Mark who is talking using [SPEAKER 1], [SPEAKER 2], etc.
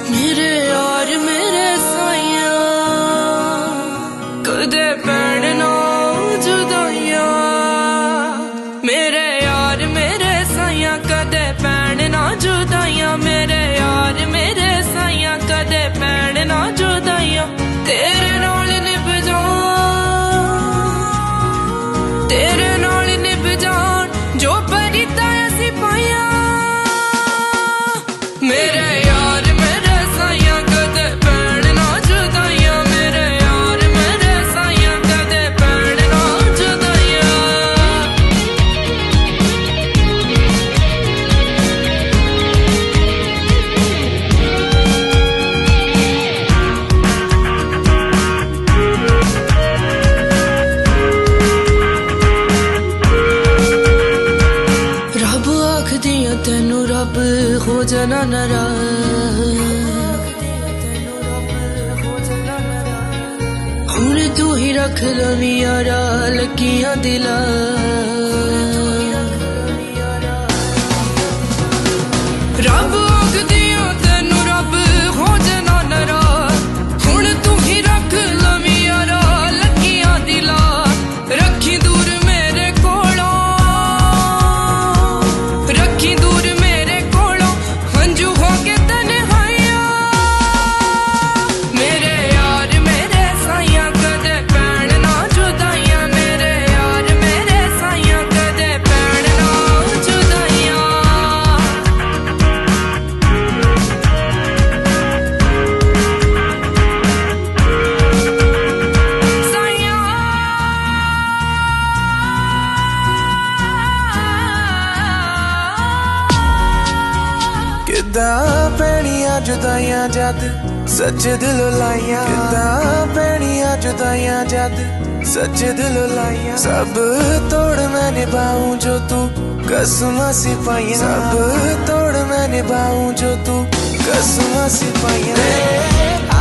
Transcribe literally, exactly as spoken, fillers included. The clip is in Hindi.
[SPEAKER 1] मेरे यार मेरे साइया कदे पैण ना जुदाइया। मेरे यार मेरे साइया कदे पैण ना जुदाइया। मेरे यार मेरे साइया कदे पैण ना जुदाइया। तेरे नाल निभ जान तेरे नाल निभ जान जो परिता असी पाया। मेरे तेनू रब हो जाना नाराज। हुण तू ही रख लवी यारा लगियां दिला। रब आखदिया तेनू रब हो जाना नाराज। हुण तू ही रख लवी यारा लगियां दिला। रखी दूर मेरे कोलों रखी दूर मेरे कोलों हंजू हो के तन्हाइया। मेरे यार मेरे साइया कदे पैण ना जुदाइया। मेरे यार मेरे साइया कदे पैण ना जुदाइया। साइया
[SPEAKER 2] किदा पैणियां जुदाइयां जद सच्चे दिल लाइया। किदा पैणियां जुदाइयां जद सच्चे दिल लाइया। सब तोड़ मैं निभाऊं जो तू कसमां सिपाहियां। सब तोड़ मैं निभाऊं जो तू कसमां सिपाहियां।